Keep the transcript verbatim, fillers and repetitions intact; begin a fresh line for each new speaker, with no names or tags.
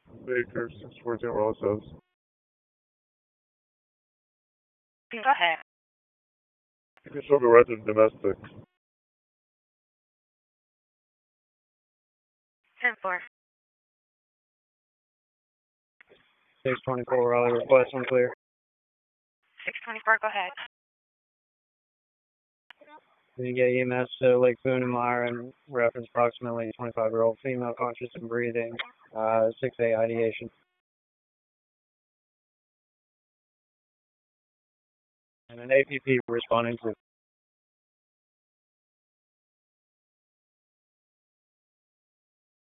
Baker, six fourteen Rosas.
Go ahead.
You can show me right to domestic.
ten four.
six twenty-four Raleigh request unclear.
six twenty-four, go ahead.
Then you get E M S to Lake Boonenmeyer and reference approximately twenty-five-year-old female conscious and breathing, uh, six A ideation. And an A P P responding to